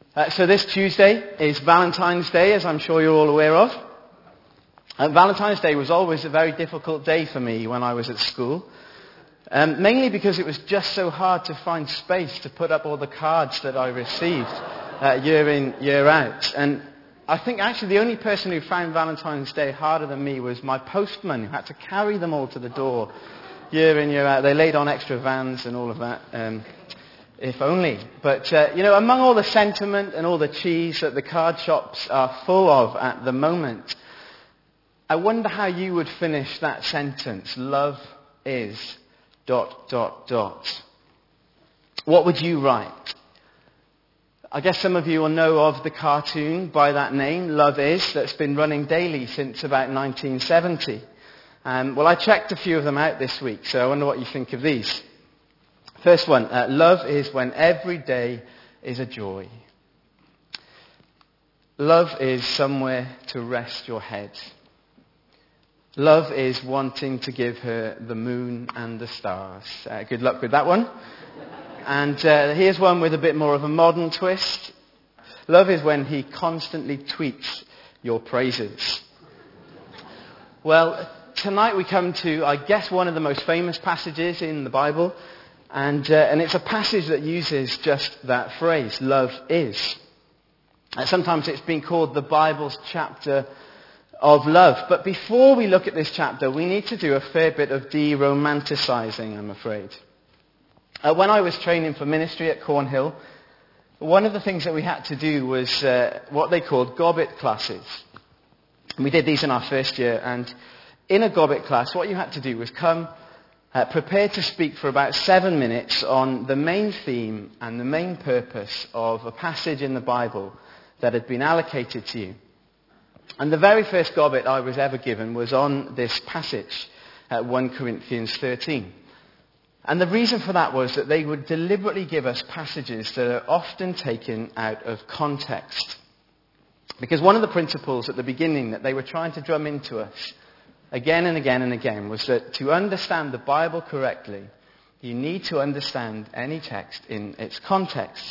So this Tuesday is Valentine's Day, as I'm sure you're all aware of. Valentine's Day was always a very difficult day for me when I was at school, mainly because it was just so hard to find space to put up all the cards that I received year in, year out. And I think actually the only person who found Valentine's Day harder than me was my postman, who had to carry them all to the door year in, year out. They laid on extra vans and all of that. If only. But, among all the sentiment and all the cheese that the card shops are full of at the moment, I wonder how you would finish that sentence. Love is ... What would you write? I guess some of you will know of the cartoon by that name, Love Is, that's been running daily since about 1970. Well, I checked a few of them out this week, so I wonder what you think of these. First one, love is when every day is a joy. Love is somewhere to rest your head. Love is wanting to give her the moon and the stars. Good luck with that one. And here's one with a bit more of a modern twist. Love is when he constantly tweets your praises. Well, tonight we come to, I guess, one of the most famous passages in the Bible. And it's a passage that uses just that phrase, love is. Sometimes it's been called the Bible's chapter of love. But before we look at this chapter, we need to do a fair bit of de-romanticizing, I'm afraid. When I was training for ministry at Cornhill, one of the things that we had to do was what they called Gobbet classes. And we did these in our first year. And in a Gobbet class, what you had to do was come prepared to speak for about 7 minutes on the main theme and the main purpose of a passage in the Bible that had been allocated to you. And the very first Gobbet I was ever given was on this passage at 1 Corinthians 13. And the reason for that was that they would deliberately give us passages that are often taken out of context. Because one of the principles at the beginning that they were trying to drum into us again and again and again was that to understand the Bible correctly, you need to understand any text in its context.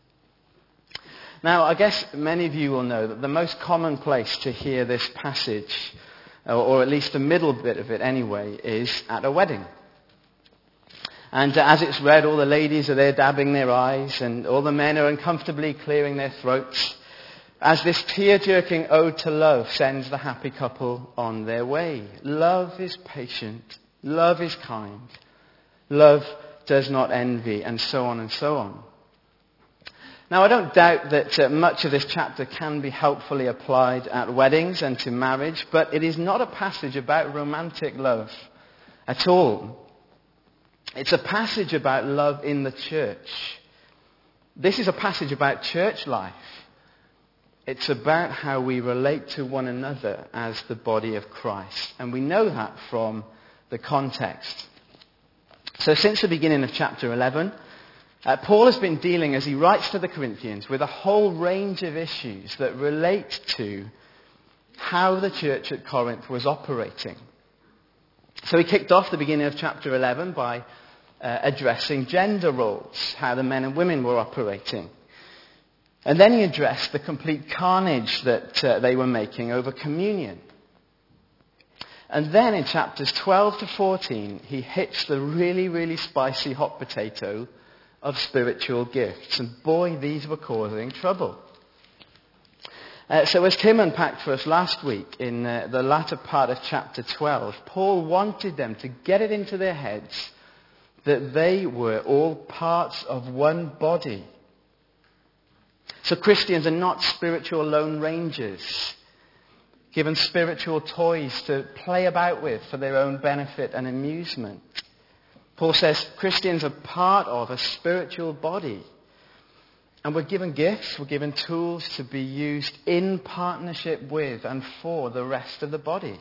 Now, I guess many of you will know that the most common place to hear this passage, or at least the middle bit of it anyway, is at a wedding. And as it's read, all the ladies are there dabbing their eyes, and all the men are uncomfortably clearing their throats, as this tear-jerking ode to love sends the happy couple on their way. Love is patient. Love is kind. Love does not envy, and so on and so on. Now, I don't doubt that much of this chapter can be helpfully applied at weddings and to marriage, but it is not a passage about romantic love at all. It's a passage about love in the church. This is a passage about church life. It's about how we relate to one another as the body of Christ. And we know that from the context. So since the beginning of chapter 11, Paul has been dealing, as he writes to the Corinthians, with a whole range of issues that relate to how the church at Corinth was operating. So he kicked off the beginning of chapter 11 by addressing gender roles, how the men and women were operating. And then he addressed the complete carnage that they were making over communion. And then in chapters 12 to 14, he hits the really, really spicy hot potato of spiritual gifts. And boy, these were causing trouble. So as Tim unpacked for us last week, in the latter part of chapter 12, Paul wanted them to get it into their heads that they were all parts of one body. So Christians are not spiritual lone rangers, given spiritual toys to play about with for their own benefit and amusement. Paul says Christians are part of a spiritual body. And we're given gifts, we're given tools to be used in partnership with and for the rest of the body.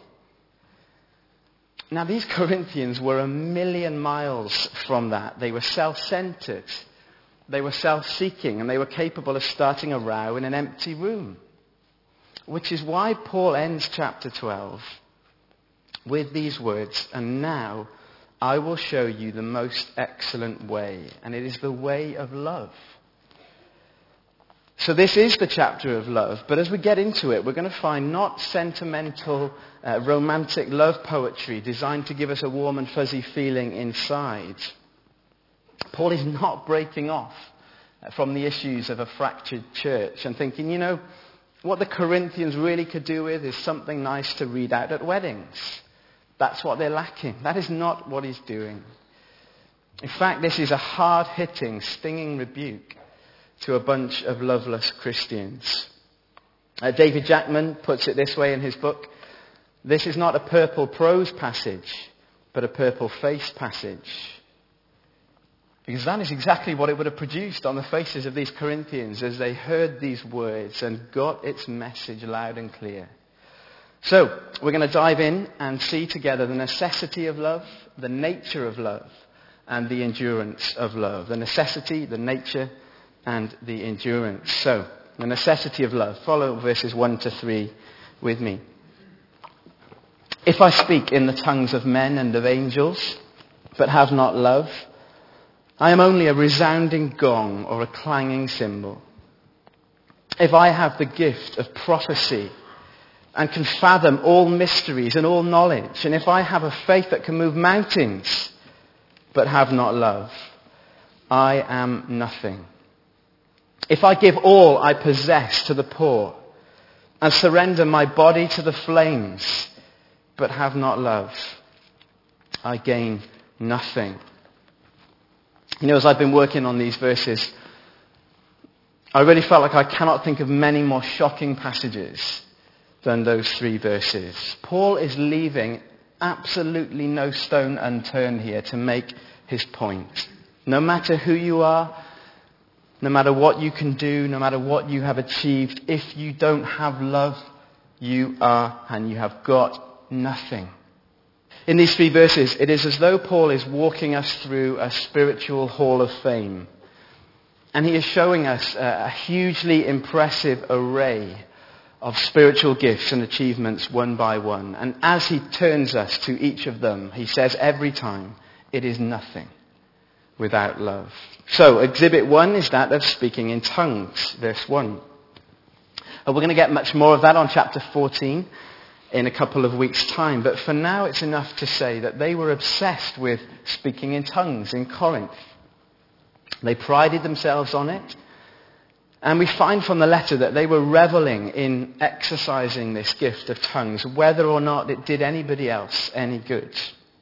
Now, these Corinthians were a million miles from that. They were self-centered. They were self-seeking, and they were capable of starting a row in an empty room. Which is why Paul ends chapter 12 with these words, "And now I will show you the most excellent way, and it is the way of love." So this is the chapter of love, but as we get into it, we're going to find not sentimental, romantic love poetry designed to give us a warm and fuzzy feeling inside. Paul is not breaking off from the issues of a fractured church and thinking, what the Corinthians really could do with is something nice to read out at weddings. That's what they're lacking. That is not what he's doing. In fact, this is a hard-hitting, stinging rebuke to a bunch of loveless Christians. David Jackman puts it this way in his book: this is not a purple prose passage, but a purple face passage. Because that is exactly what it would have produced on the faces of these Corinthians as they heard these words and got its message loud and clear. So, we're going to dive in and see together the necessity of love, the nature of love, and the endurance of love. The necessity, the nature, and the endurance. So, the necessity of love. Follow verses 1 to 3 with me. If I speak in the tongues of men and of angels, but have not love, I am only a resounding gong or a clanging cymbal. If I have the gift of prophecy and can fathom all mysteries and all knowledge, and if I have a faith that can move mountains, but have not love, I am nothing. If I give all I possess to the poor and surrender my body to the flames, but have not love, I gain nothing. As I've been working on these verses, I really felt like I cannot think of many more shocking passages than those 3 verses. Paul is leaving absolutely no stone unturned here to make his point. No matter who you are, no matter what you can do, no matter what you have achieved, if you don't have love, you are and you have got nothing. In these 3 verses, it is as though Paul is walking us through a spiritual hall of fame. And he is showing us a hugely impressive array of spiritual gifts and achievements one by one. And as he turns us to each of them, he says every time, it is nothing without love. So, exhibit 1 is that of speaking in tongues, verse 1. We're going to get much more of that on chapter 14 in a couple of weeks' time. But for now, it's enough to say that they were obsessed with speaking in tongues in Corinth. They prided themselves on it. And we find from the letter that they were reveling in exercising this gift of tongues, whether or not it did anybody else any good.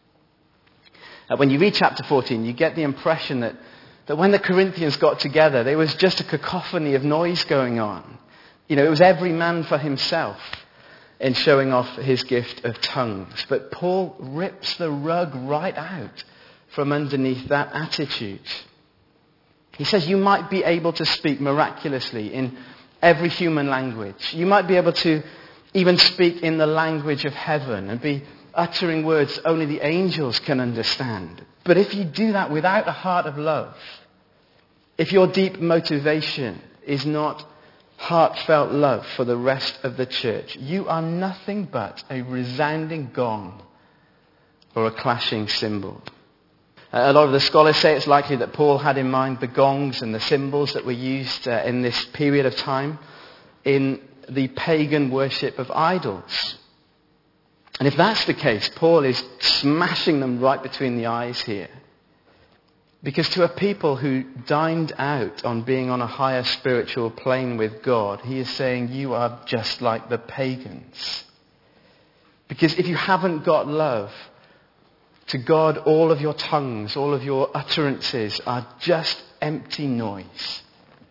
When you read chapter 14, you get the impression that when the Corinthians got together, there was just a cacophony of noise going on. It was every man for himself in showing off his gift of tongues. But Paul rips the rug right out from underneath that attitude. He says you might be able to speak miraculously in every human language. You might be able to even speak in the language of heaven and be uttering words only the angels can understand. But if you do that without a heart of love, if your deep motivation is not heartfelt love for the rest of the church, you are nothing but a resounding gong or a clashing cymbal. A lot of the scholars say it's likely that Paul had in mind the gongs and the cymbals that were used in this period of time in the pagan worship of idols. And if that's the case, Paul is smashing them right between the eyes here. Because to a people who dined out on being on a higher spiritual plane with God, he is saying you are just like the pagans. Because if you haven't got love, to God all of your tongues, all of your utterances are just empty noise.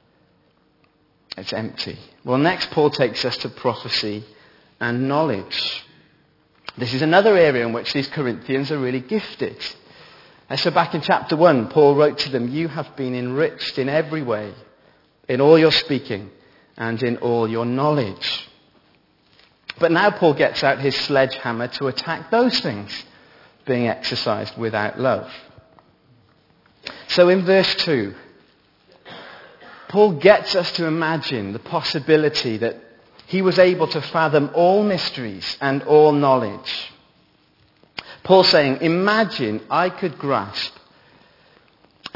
It's empty. Well, next Paul takes us to prophecy and knowledge. This is another area in which these Corinthians are really gifted. So back in chapter 1, Paul wrote to them, you have been enriched in every way, in all your speaking and in all your knowledge. But now Paul gets out his sledgehammer to attack those things being exercised without love. So in verse 2, Paul gets us to imagine the possibility that he was able to fathom all mysteries and all knowledge. Paul's saying, imagine I could grasp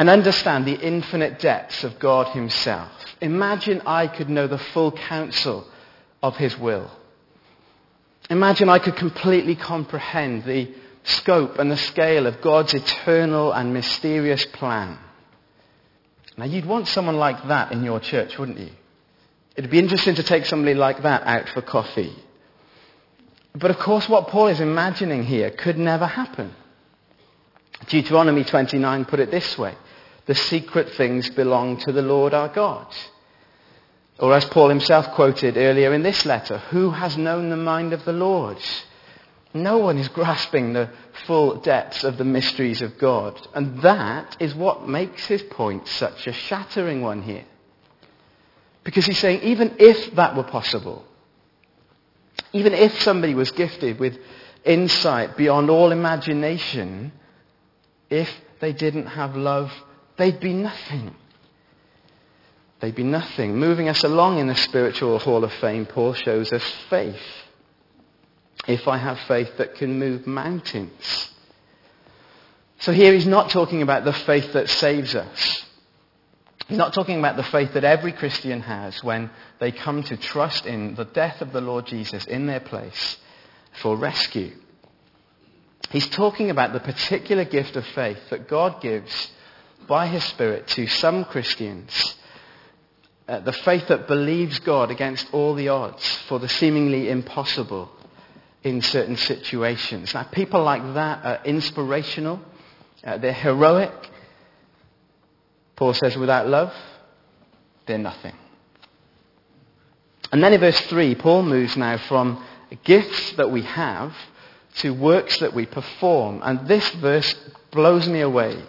and understand the infinite depths of God himself. Imagine I could know the full counsel of his will. Imagine I could completely comprehend the scope and the scale of God's eternal and mysterious plan. Now, you'd want someone like that in your church, wouldn't you? It'd be interesting to take somebody like that out for coffee. But of course, what Paul is imagining here could never happen. Deuteronomy 29 put it this way: the secret things belong to the Lord our God. Or as Paul himself quoted earlier in this letter, who has known the mind of the Lord? No one is grasping the full depths of the mysteries of God. And that is what makes his point such a shattering one here. Because he's saying, even if that were possible, even if somebody was gifted with insight beyond all imagination, if they didn't have love, they'd be nothing. They'd be nothing. Moving us along in the spiritual hall of fame, Paul shows us faith. If I have faith that can move mountains. So here he's not talking about the faith that saves us. He's not talking about the faith that every Christian has when they come to trust in the death of the Lord Jesus in their place for rescue. He's talking about the particular gift of faith that God gives by his Spirit to some Christians. The faith that believes God against all the odds for the seemingly impossible in certain situations. Now, people like that are inspirational. They're heroic. Paul says without love, they're nothing. And then in verse 3, Paul moves now from gifts that we have to works that we perform. And this verse blows me away.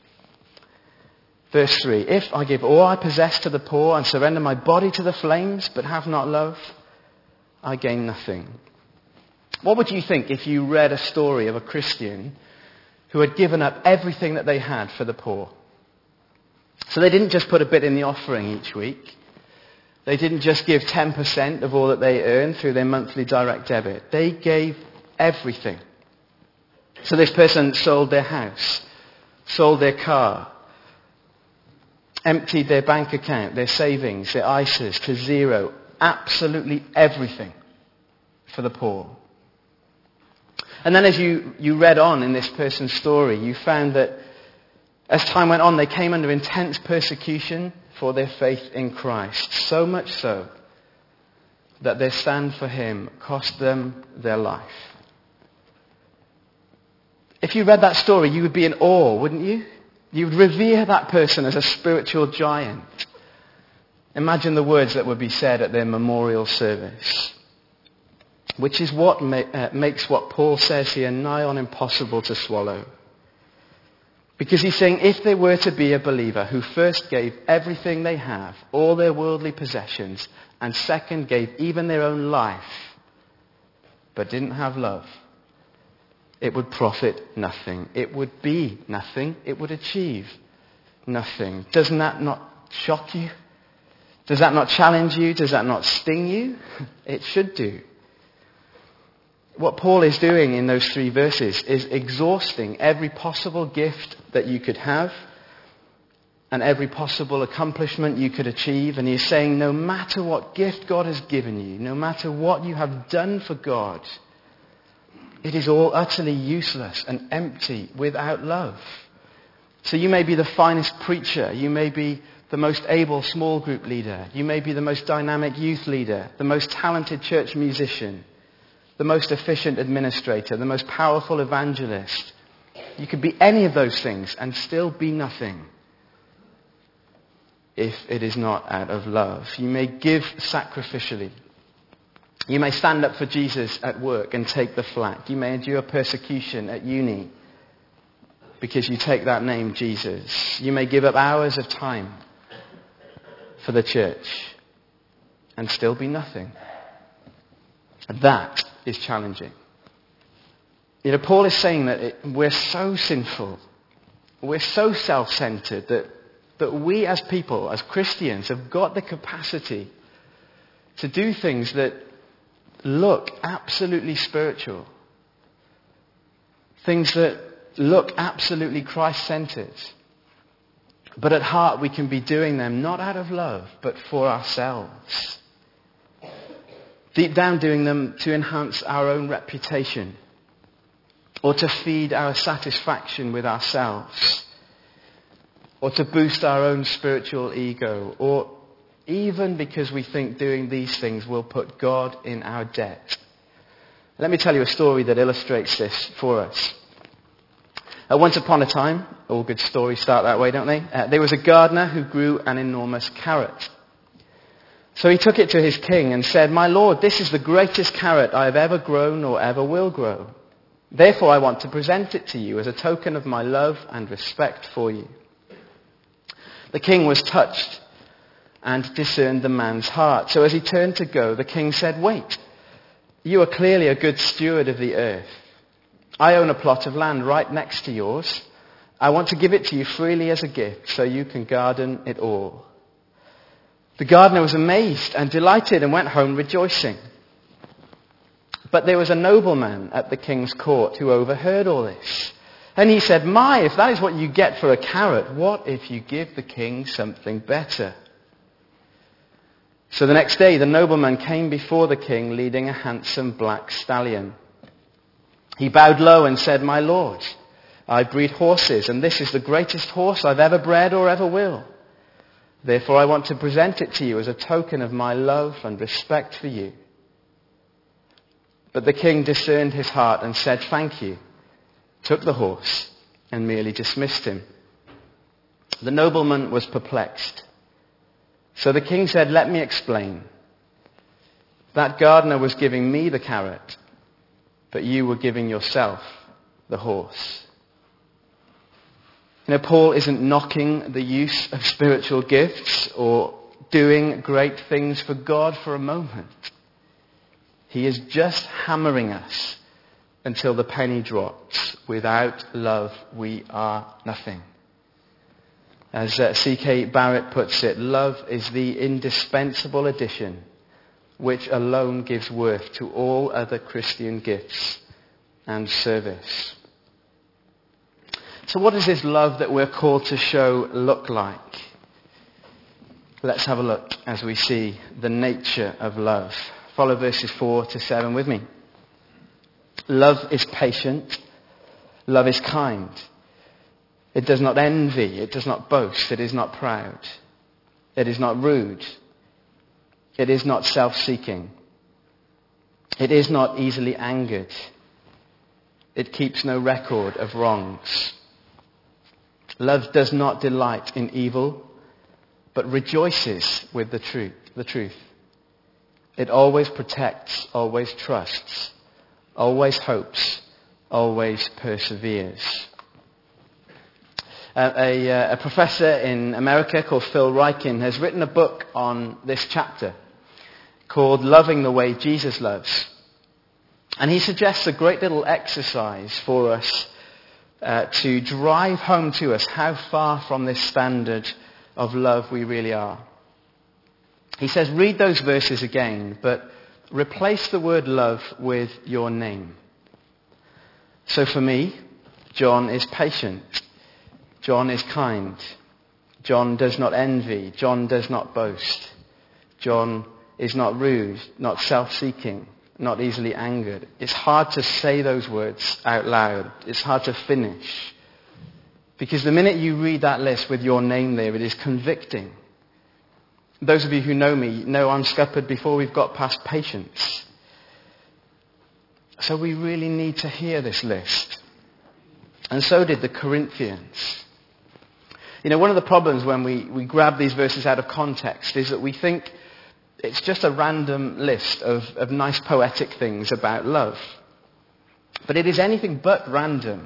Verse 3, if I give all I possess to the poor and surrender my body to the flames but have not love, I gain nothing. What would you think if you read a story of a Christian who had given up everything that they had for the poor? So they didn't just put a bit in the offering each week. They didn't just give 10% of all that they earned through their monthly direct debit. They gave everything. So this person sold their house, sold their car, emptied their bank account, their savings, their ISAs to zero. Absolutely everything for the poor. And then as you read on in this person's story, you found that as time went on, they came under intense persecution for their faith in Christ. So much so that their stand for him cost them their life. If you read that story, you would be in awe, wouldn't you? You would revere that person as a spiritual giant. Imagine the words that would be said at their memorial service. Which is what makes what Paul says here nigh on impossible to swallow. Because he's saying if they were to be a believer who first gave everything they have, all their worldly possessions, and second gave even their own life, but didn't have love, it would profit nothing. It would be nothing. It would achieve nothing. Doesn't that not shock you? Does that not challenge you? Does that not sting you? It should do. What Paul is doing in those 3 verses is exhausting every possible gift that you could have and every possible accomplishment you could achieve. And he's saying no matter what gift God has given you, no matter what you have done for God, it is all utterly useless and empty without love. So you may be the finest preacher, you may be the most able small group leader, you may be the most dynamic youth leader, the most talented church musician, the most efficient administrator, the most powerful evangelist. You could be any of those things and still be nothing if it is not out of love. You may give sacrificially. You may stand up for Jesus at work and take the flak. You may endure persecution at uni because you take that name, Jesus. You may give up hours of time for the church and still be nothing. That is challenging. You know, Paul is saying that we're so sinful, we're so self-centered that we as people, as Christians, have got the capacity to do things that look absolutely spiritual. Things that look absolutely Christ-centered. But at heart we can be doing them not out of love, but for ourselves. Deep down doing them to enhance our own reputation, or to feed our satisfaction with ourselves, or to boost our own spiritual ego, or even because we think doing these things will put God in our debt. Let me tell you a story that illustrates this for us. Once upon a time, all good stories start that way, don't they? There was a gardener who grew an enormous carrot. So he took it to his king and said, "My lord, this is the greatest carrot I have ever grown or ever will grow. Therefore I want to present it to you as a token of my love and respect for you." The king was touched and discerned the man's heart. So as he turned to go, the king said, "Wait, you are clearly a good steward of the earth. I own a plot of land right next to yours. I want to give it to you freely as a gift so you can garden it all." The gardener was amazed and delighted and went home rejoicing. But there was a nobleman at the king's court who overheard all this. And he said, "My, if that is what you get for a carrot, what if you give the king something better?" So the next day the nobleman came before the king leading a handsome black stallion. He bowed low and said, "My lord, I breed horses, and this is the greatest horse I've ever bred or ever will. Therefore I want to present it to you as a token of my love and respect for you." But the king discerned his heart and said, "Thank you," took the horse and merely dismissed him. The nobleman was perplexed. So the king said, "Let me explain. That gardener was giving me the carrot, but you were giving yourself the horse." You know, Paul isn't knocking the use of spiritual gifts or doing great things for God for a moment. He is just hammering us until the penny drops. Without love, we are nothing. As C.K. Barrett puts it, love is the indispensable addition which alone gives worth to all other Christian gifts and service. So what does this love that we're called to show look like? Let's have a look as we see the nature of love. Follow verses 4 to 7 with me. Love is patient. Love is kind. It does not envy. It does not boast. It is not proud. It is not rude. It is not self-seeking. It is not easily angered. It keeps no record of wrongs. Love does not delight in evil, but rejoices with the truth. It always protects, always trusts, always hopes, always perseveres. A professor in America called Phil Ryken has written a book on this chapter called Loving the Way Jesus Loves. And he suggests a great little exercise for us to drive home to us how far from this standard of love we really are. He says, read those verses again, but replace the word love with your name. So for me, John is patient. John is kind. John does not envy. John does not boast. John is not rude, not self-seeking, not easily angered. It's hard to say those words out loud. It's hard to finish. Because the minute you read that list with your name there, it is convicting. Those of you who know me know I'm scuppered before we've got past patience. So we really need to hear this list. And so did the Corinthians. You know, one of the problems when we grab these verses out of context is that we think it's just a random list of nice poetic things about love. But it is anything but random.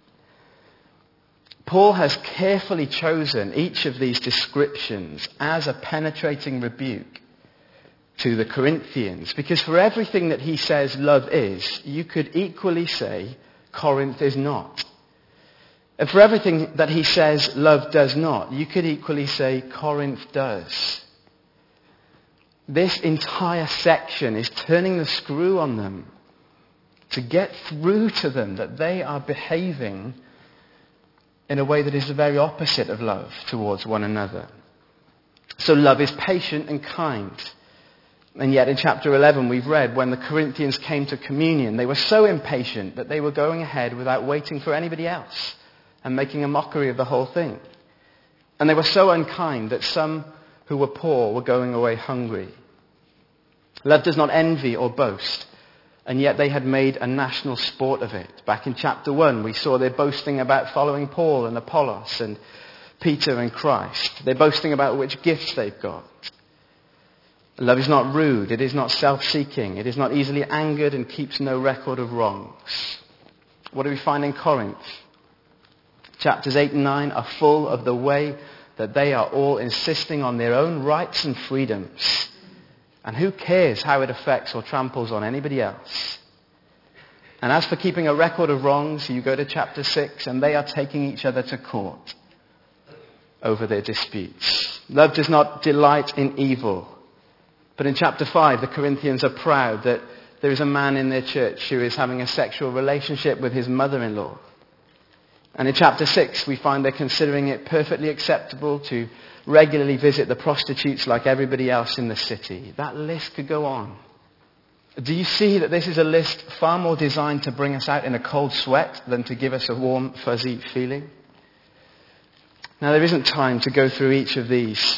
Paul has carefully chosen each of these descriptions as a penetrating rebuke to the Corinthians. Because for everything that he says love is, you could equally say Corinth is not. And for everything that he says love does not, you could equally say Corinth does. This entire section is turning the screw on them to get through to them that they are behaving in a way that is the very opposite of love towards one another. So love is patient and kind. And yet in chapter 11 we've read when the Corinthians came to communion, they were so impatient that they were going ahead without waiting for anybody else and making a mockery of the whole thing. And they were so unkind that some who were poor were going away hungry. Love does not envy or boast, and yet they had made a national sport of it. Back in chapter 1 we saw they're boasting about following Paul and Apollos and Peter and Christ. They're boasting about which gifts they've got. Love is not rude, it is not self-seeking, it is not easily angered and keeps no record of wrongs. What do we find in Corinth? Chapters 8 and 9 are full of the way that they are all insisting on their own rights and freedoms. And who cares how it affects or tramples on anybody else? And as for keeping a record of wrongs, you go to chapter 6 and they are taking each other to court over their disputes. Love does not delight in evil. But in chapter 5, the Corinthians are proud that there is a man in their church who is having a sexual relationship with his mother-in-law. And in chapter 6, we find they're considering it perfectly acceptable to regularly visit the prostitutes like everybody else in the city. That list could go on. Do you see that this is a list far more designed to bring us out in a cold sweat than to give us a warm, fuzzy feeling? Now, there isn't time to go through each of these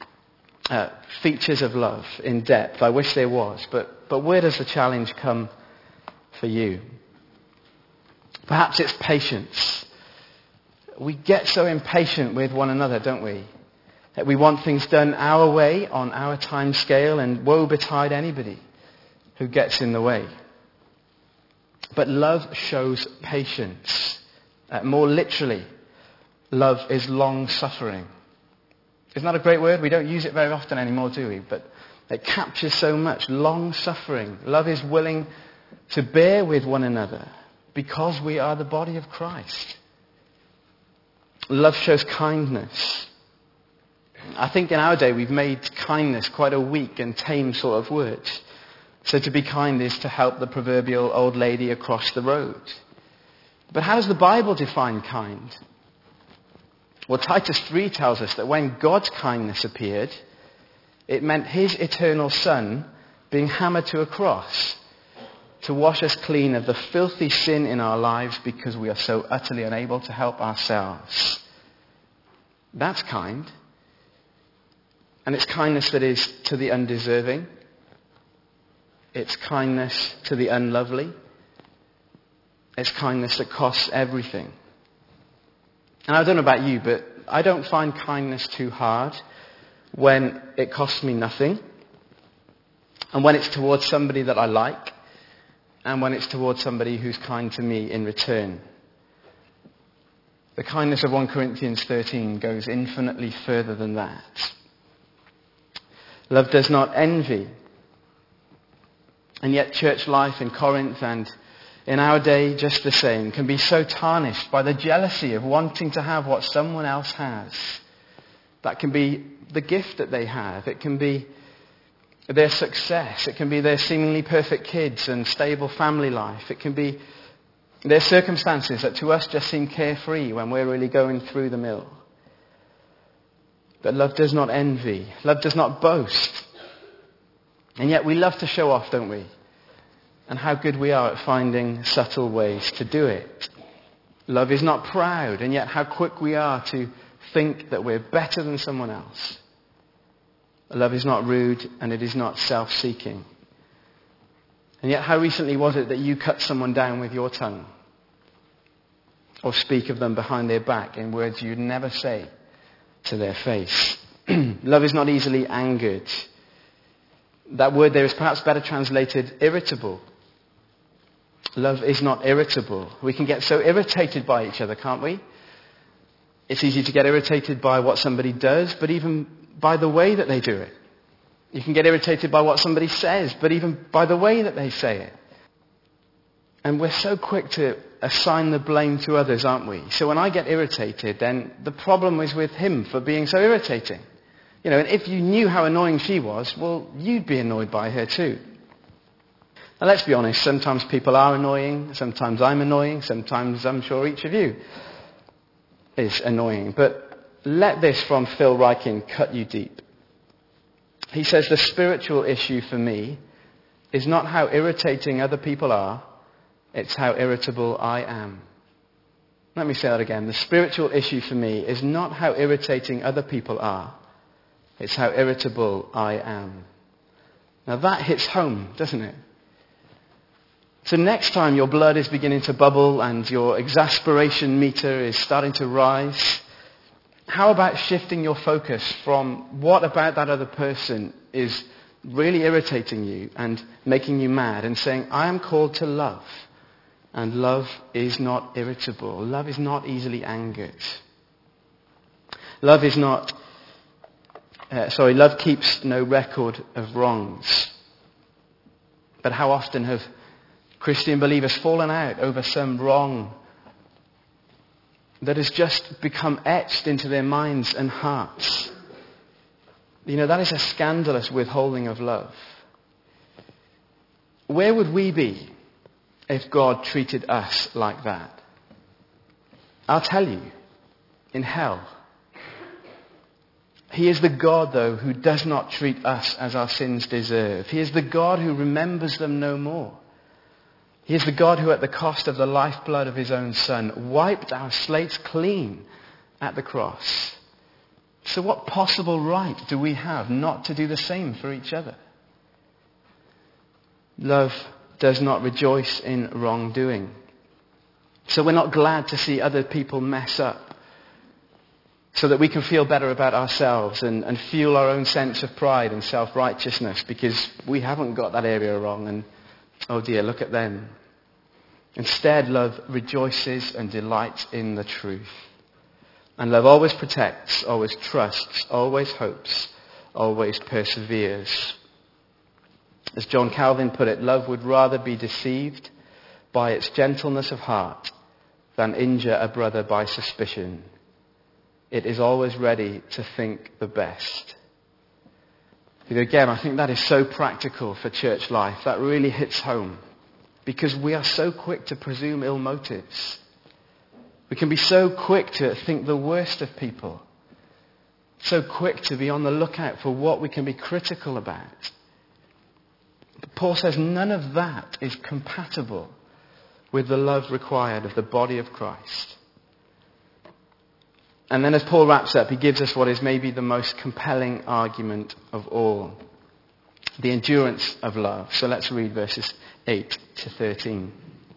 features of love in depth. I wish there was. But where does the challenge come for you? Perhaps it's patience. We get so impatient with one another, don't we? That we want things done our way, on our time scale, and woe betide anybody who gets in the way. But love shows patience. More literally, love is long-suffering. Isn't that a great word? We don't use it very often anymore, do we? But it captures so much. Long-suffering. Love is willing to bear with one another because we are the body of Christ. Love shows kindness. I think in our day we've made kindness quite a weak and tame sort of word. So to be kind is to help the proverbial old lady across the road. But how does the Bible define kind? Well, Titus 3 tells us that when God's kindness appeared, it meant his eternal Son being hammered to a cross to wash us clean of the filthy sin in our lives because we are so utterly unable to help ourselves. That's kind. And it's kindness that is to the undeserving. It's kindness to the unlovely. It's kindness that costs everything. And I don't know about you, but I don't find kindness too hard when it costs me nothing, and when it's towards somebody that I like, and when it's towards somebody who's kind to me in return. The kindness of 1 Corinthians 13 goes infinitely further than that. Love does not envy. And yet church life in Corinth and in our day, just the same, can be so tarnished by the jealousy of wanting to have what someone else has. That can be the gift that they have. It can be their success. It can be their seemingly perfect kids and stable family life. It can be their circumstances that to us just seem carefree when we're really going through the mill. But love does not envy. Love does not boast. And yet we love to show off, don't we? And how good we are at finding subtle ways to do it. Love is not proud, and yet how quick we are to think that we're better than someone else. Love is not rude, and it is not self-seeking. And yet how recently was it that you cut someone down with your tongue? Or speak of them behind their back in words you'd never say to their face? Love is not easily angered. That word there is perhaps better translated irritable. Love is not irritable. We can get so irritated by each other, can't we? It's easy to get irritated by what somebody does, but even by the way that they do it. You can get irritated by what somebody says, but even by the way that they say it. And we're so quick to assign the blame to others, aren't we? So when I get irritated, then the problem is with him for being so irritating. You know, and if you knew how annoying she was, well, you'd be annoyed by her too. Now let's be honest, sometimes people are annoying, sometimes I'm annoying, sometimes I'm sure each of you. is annoying. But let this from Phil Ryken cut you deep. He says, the spiritual issue for me is not how irritating other people are, it's how irritable I am. Let me say that again. The spiritual issue for me is not how irritating other people are, it's how irritable I am. Now that hits home, doesn't it? So next time your blood is beginning to bubble and your exasperation meter is starting to rise, how about shifting your focus from what about that other person is really irritating you and making you mad, and saying, I am called to love. And love is not irritable. Love is not easily angered. Love keeps no record of wrongs. But how often have Christian believers fallen out over some wrong that has just become etched into their minds and hearts? That is a scandalous withholding of love. Where would we be if God treated us like that? I'll tell you, in hell. He is the God, though, who does not treat us as our sins deserve. He is the God who remembers them no more. He is the God who, at the cost of the lifeblood of his own Son, wiped our slates clean at the cross. So what possible right do we have not to do the same for each other? Love does not rejoice in wrongdoing. So we're not glad to see other people mess up so that we can feel better about ourselves and fuel our own sense of pride and self-righteousness because we haven't got that area wrong and, oh dear, look at them. Instead, love rejoices and delights in the truth. And love always protects, always trusts, always hopes, always perseveres. As John Calvin put it, love would rather be deceived by its gentleness of heart than injure a brother by suspicion. It is always ready to think the best. Again, I think that is so practical for church life. That really hits home because we are so quick to presume ill motives. We can be so quick to think the worst of people. So quick to be on the lookout for what we can be critical about. But Paul says none of that is compatible with the love required of the body of Christ. And then as Paul wraps up, he gives us what is maybe the most compelling argument of all. The endurance of love. So let's read verses 8 to 13.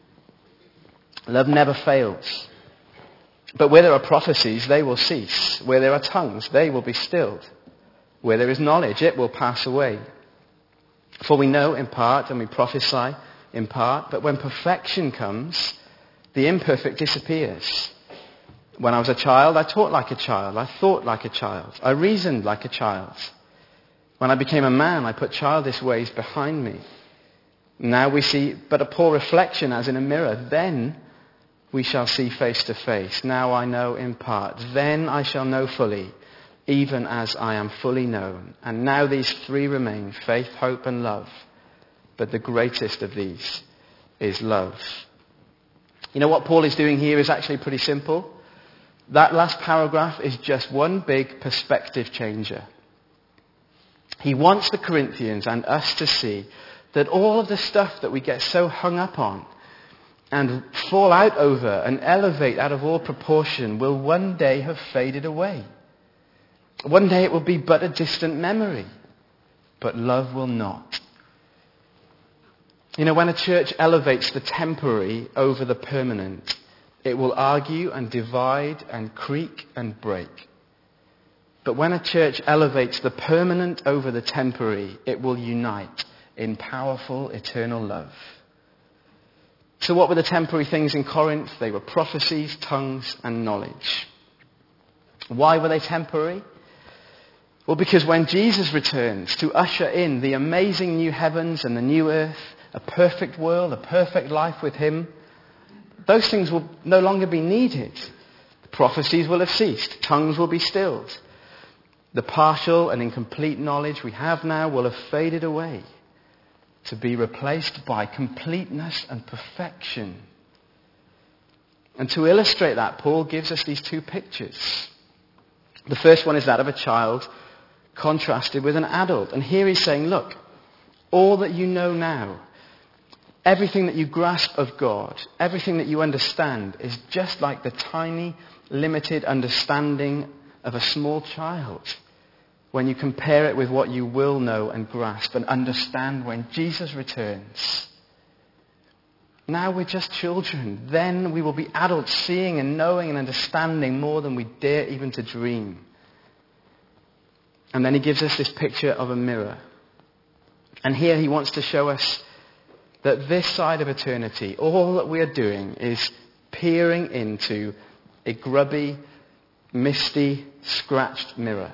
Love never fails. But where there are prophecies, they will cease. Where there are tongues, they will be stilled. Where there is knowledge, it will pass away. For we know in part and we prophesy in part, but when perfection comes, the imperfect disappears. When I was a child, I taught like a child. I thought like a child. I reasoned like a child. When I became a man, I put childish ways behind me. Now we see but a poor reflection as in a mirror. Then we shall see face to face. Now I know in part. Then I shall know fully, even as I am fully known. And now these three remain, faith, hope, and love. But the greatest of these is love. What Paul is doing here is actually pretty simple. That last paragraph is just one big perspective changer. He wants the Corinthians and us to see that all of the stuff that we get so hung up on and fall out over and elevate out of all proportion will one day have faded away. One day it will be but a distant memory. But love will not. When a church elevates the temporary over the permanent, it will argue and divide and creak and break. But when a church elevates the permanent over the temporary, it will unite in powerful eternal love. So what were the temporary things in Corinth? They were prophecies, tongues, and knowledge. Why were they temporary? Well, because when Jesus returns to usher in the amazing new heavens and the new earth, a perfect world, a perfect life with him, those things will no longer be needed. The prophecies will have ceased. Tongues will be stilled. The partial and incomplete knowledge we have now will have faded away to be replaced by completeness and perfection. And to illustrate that, Paul gives us these two pictures. The first one is that of a child contrasted with an adult. And here he's saying, look, all that you know now, everything that you grasp of God, everything that you understand is just like the tiny, limited understanding of a small child when you compare it with what you will know and grasp and understand when Jesus returns. Now we're just children. Then we will be adults, seeing and knowing and understanding more than we dare even to dream. And then he gives us this picture of a mirror. And here he wants to show us that this side of eternity, all that we are doing is peering into a grubby, misty, scratched mirror.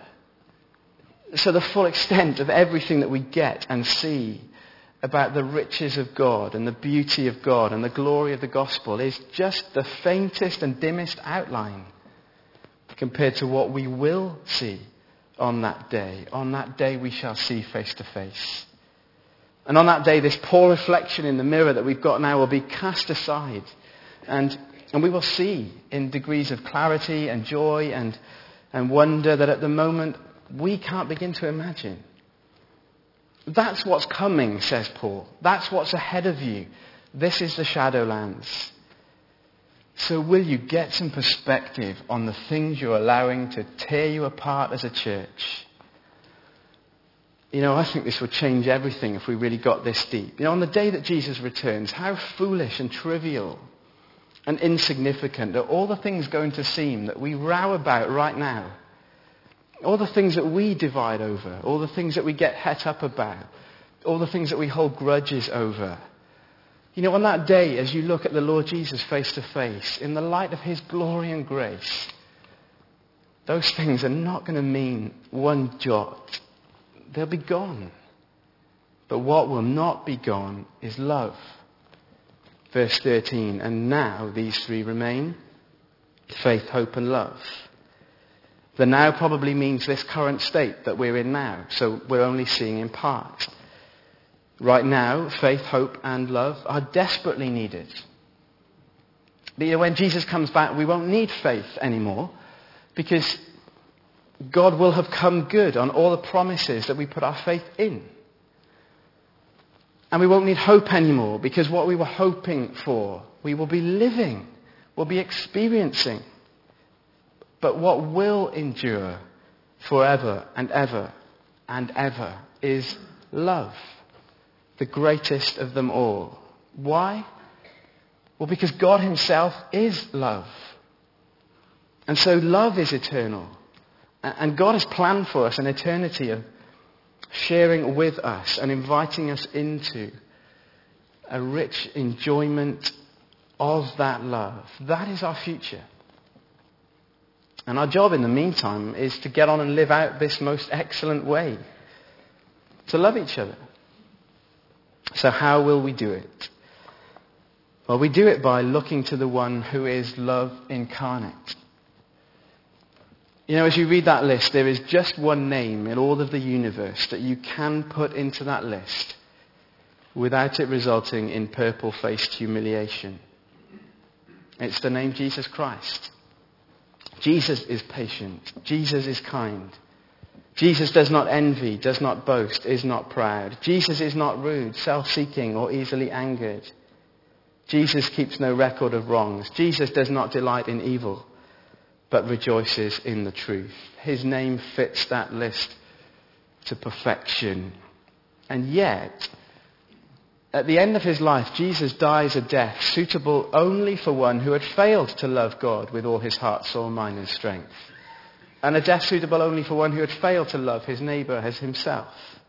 So the full extent of everything that we get and see about the riches of God and the beauty of God and the glory of the gospel is just the faintest and dimmest outline compared to what we will see on that day. On that day we shall see face to face. And on that day, this poor reflection in the mirror that we've got now will be cast aside. And we will see in degrees of clarity and joy and wonder that at the moment we can't begin to imagine. That's what's coming, says Paul. That's what's ahead of you. This is the Shadowlands. So will you get some perspective on the things you're allowing to tear you apart as a church? You know, I think this would change everything if we really got this deep. You know, on the day that Jesus returns, how foolish and trivial and insignificant are all the things going to seem that we row about right now. All the things that we divide over, all the things that we get het up about, all the things that we hold grudges over. You know, on that day, as you look at the Lord Jesus face to face, in the light of his glory and grace, those things are not going to mean one jot. They'll be gone. But what will not be gone is love. Verse 13, and now these three remain, faith, hope, and love. The now probably means this current state that we're in now, so we're only seeing in part. Right now, faith, hope, and love are desperately needed. But when Jesus comes back, we won't need faith anymore, because God will have come good on all the promises that we put our faith in. And we won't need hope anymore, because what we were hoping for, we will be living, we'll be experiencing. But what will endure forever and ever and ever is love, the greatest of them all. Why? Well, because God himself is love. And so love is eternal. And God has planned for us an eternity of sharing with us and inviting us into a rich enjoyment of that love. That is our future. And our job in the meantime is to get on and live out this most excellent way. To love each other. So how will we do it? Well, we do it by looking to the one who is love incarnate. You know, as you read that list, there is just one name in all of the universe that you can put into that list without it resulting in purple-faced humiliation. It's the name Jesus Christ. Jesus is patient. Jesus is kind. Jesus does not envy, does not boast, is not proud. Jesus is not rude, self-seeking, or easily angered. Jesus keeps no record of wrongs. Jesus does not delight in evil, but rejoices in the truth. His name fits that list to perfection. And yet, at the end of his life, Jesus dies a death suitable only for one who had failed to love God with all his heart, soul, mind, and strength. And a death suitable only for one who had failed to love his neighbour as himself.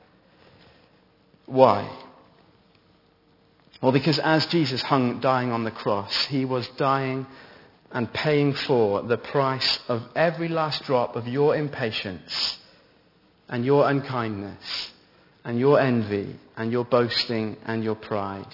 Why? Well, because as Jesus hung dying on the cross, he was dying and paying for the price of every last drop of your impatience and your unkindness and your envy and your boasting and your pride.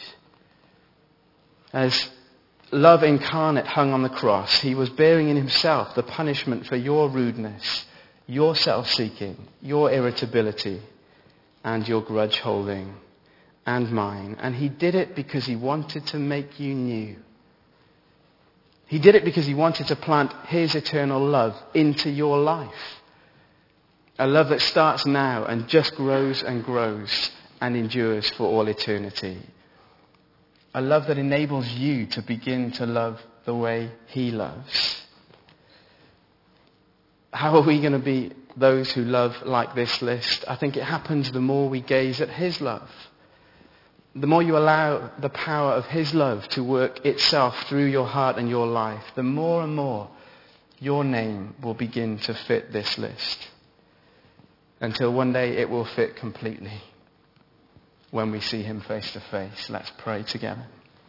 As love incarnate hung on the cross, he was bearing in himself the punishment for your rudeness, your self-seeking, your irritability, and your grudge holding, and mine. And he did it because he wanted to make you new. He did it because he wanted to plant his eternal love into your life. A love that starts now and just grows and grows and endures for all eternity. A love that enables you to begin to love the way he loves. How are we going to be those who love like this list? I think it happens the more we gaze at his love. The more you allow the power of his love to work itself through your heart and your life, the more and more your name will begin to fit this list. Until one day it will fit completely when we see him face to face. Let's pray together.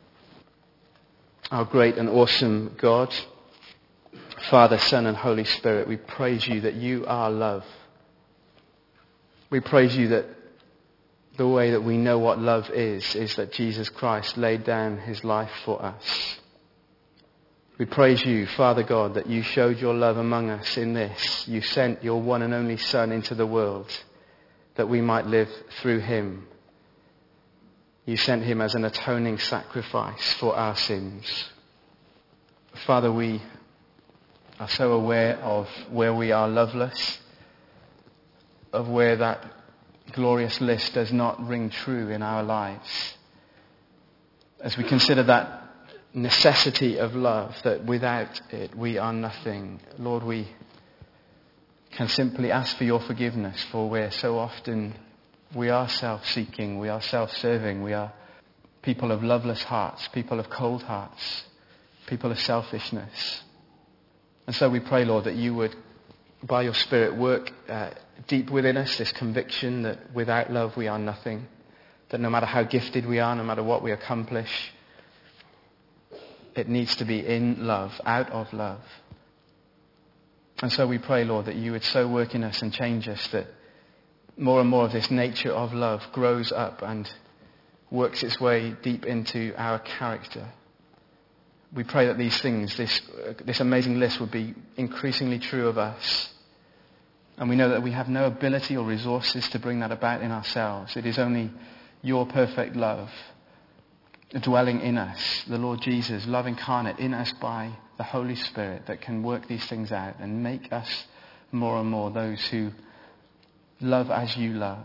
Our great and awesome God, Father, Son, and Holy Spirit, we praise you that you are love. We praise you that the way that we know what love is that Jesus Christ laid down his life for us. We praise you, Father God, that you showed your love among us in this. You sent your one and only Son into the world that we might live through him. You sent him as an atoning sacrifice for our sins. Father, we are so aware of where we are loveless, of where that glorious list does not ring true in our lives. As we consider that necessity of love, that without it we are nothing, Lord, we can simply ask for your forgiveness for where so often we are self-seeking, we are self-serving, we are people of loveless hearts, people of cold hearts, people of selfishness. And so we pray, Lord, that you would, by your Spirit, work deep within us this conviction that without love we are nothing, that no matter how gifted we are, no matter what we accomplish, it needs to be in love, out of love. And so we pray, Lord, that you would so work in us and change us that more and more of this nature of love grows up and works its way deep into our character. We pray that these things, this amazing list would be increasingly true of us. And we know that we have no ability or resources to bring that about in ourselves. It is only your perfect love dwelling in us, the Lord Jesus, love incarnate in us by the Holy Spirit, that can work these things out and make us more and more those who love as you love.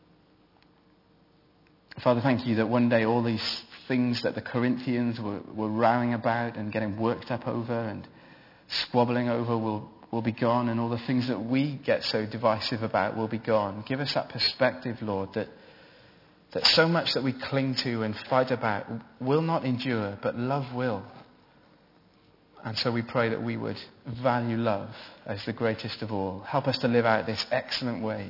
Father, thank you that one day all these things that the Corinthians were rowing about and getting worked up over and squabbling over will be gone, and all the things that we get so divisive about will be gone. Give us that perspective, Lord, that so much that we cling to and fight about will not endure, but love will. And so we pray that we would value love as the greatest of all. Help us to live out this excellent way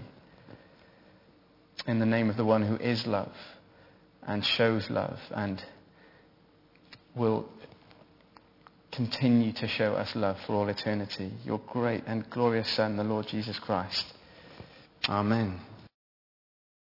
in the name of the one who is love and shows love and will continue to show us love for all eternity. Your great and glorious Son, the Lord Jesus Christ. Amen.